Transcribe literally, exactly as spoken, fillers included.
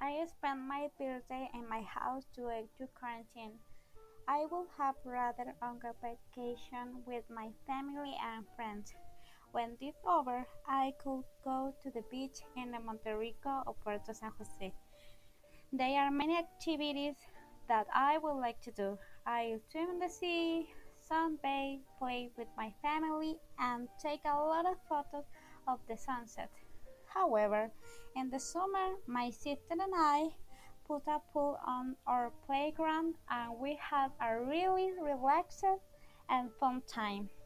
I spent my birthday in my house due to quarantine. I would have rather on a vacation with my family and friends. When this over, I could go to the beach in Monterrico or Puerto San Jose. There are many activities that I would like to do. I'll swim in the sea, sunbathe, play with my family, and take a lot of photos of the sunset. However, in the summer, my sister and I put a pool on our playground and we had a really relaxed and fun time.